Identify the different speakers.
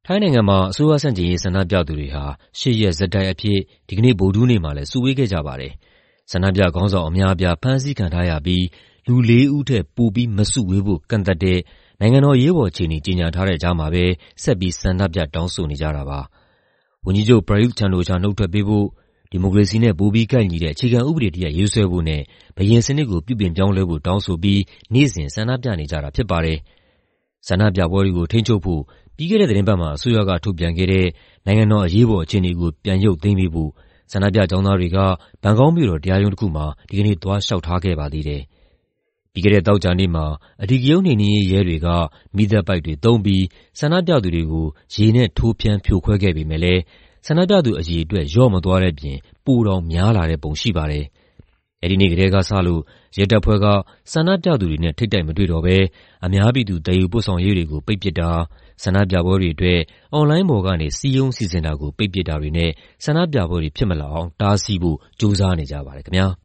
Speaker 1: ထိုင်းနိုင်ငံမှာအစိုးရဆန့်ကျင်ရေးဆန္ဒပြသူတွေဟာ8 ရက်ဆက်တိုက်အဖြစ်ဒီကနေ့ဗုဒ္ဓဟူးနေ့မှာလည်းစုဝေးခဲ့ကြပါတယ်။ဆန္ဒပြခေါင်းဆောင်အများအပြားဖမ်းဆီးခံထားရပြီးလူ4 ဦးထက်ပိုပြီးမစုဝေးဖို့ကန့်သတ်တဲ့နိုင်ငံတော်အရေးပေါ်အခြေအနေကြေညာထားတဲ့ကြားမှာပဲဆက်ပြီးဆန္ဒပြတောင်းဆိုနေကြတာပါ။ဝန်ကြီးချုပ် Prayut Chan-o-cha နုတ်ထွက်ပေးဖို့ဒီမိုကရေစီနဲ့ပိုပြီးကိုက်ညီတဲ့အခြေခံဥပဒေတစ်ရပ်ရေးဆွဲဖို့နဲ့ဘုရင်စနစ်ကိုပြုပြင်ပြောင်းလဲဖို့တောင်းဆိုပြီးနေ့စဉ်ဆန္ဒပြနေကြတာဖြစ်ပါတယ်။ဆန္ဒပြပွဲတွေကိုထိန်းချုပ်ဖို့ပြီးခဲ့တဲ့သီတင်းပတ်မှာအစိုးရကထုတ်ပြန်ခဲ့တဲ့နိုင်ငံတော်အရေးပေါ်အခြေအနေကိုပြန်ရုပ်သိမ်းပေးဖို့ဆန္ဒပြကျောင်းသားတွေကဘန်ကောက်မြို့တော်တရားရုံးတစ်ခုမှာဒီကနေ့သွားလျှောက်ထားခဲ့ပါသေးတယ်။ပြီးခဲ့တဲ့သောကြာနေ့မှာအဓိကရုဏ်းနှိမ်နင်းရေးရဲတွေကမီးသတ်ပိုက်တွေသုံးပြီးဆန္ဒပြသူတွေကိုရေနဲ့ထိုးဖျန်းဖြိုခွဲခဲ့ပေမယ့်လည်းဆန္ဒပြသူအရေအတွက်လျော့မသွားတဲ့အပြင်ပိုတောင်များလာတဲ့ပုံရှိပါတယ်။အဲဒီနေ့ကတည်းကစလို့ရဲတပ်ဖွဲ့ကဆန္ဒပြသူတွေနဲ့ထိပ်တိုက်မတွေ့တော့ဘဲအများပြည်သူသယ်ယူပို့ဆောင်ရေးတွေကိုပိတ်ပစ်တာဆန္ဒပြပွဲတွေအတွက်အွန်လိုင်းပေါ်ကနေစည်းရုံးစီစဉ်တာကိုပိတ်ပစ်တာတွေနဲ့ဆန္ဒပြပွဲတွေဖြစ်မလာအောင်တားဆီးဖို့ကြိုးစားနေကြပါတယ်ခင်ဗျာ။